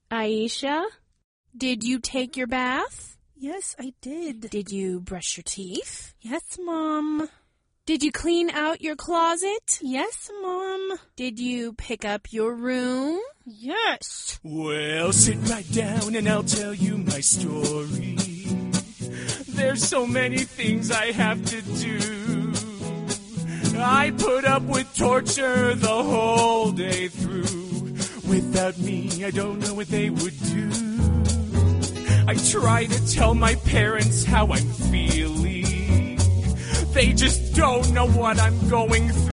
Aisha, did you take your bath? Yes, I did. Did you brush your teeth? Yes, Mom. Did you clean out your closet? Yes, Mom. Did you pick up your room? Yes. Well, sit right down and I'll tell you my story. There's so many things I have to do. I put up with torture the whole day through. Without me, I don't know what they would do. I try to tell my parents how I'm feeling. They just don't know what I'm going through.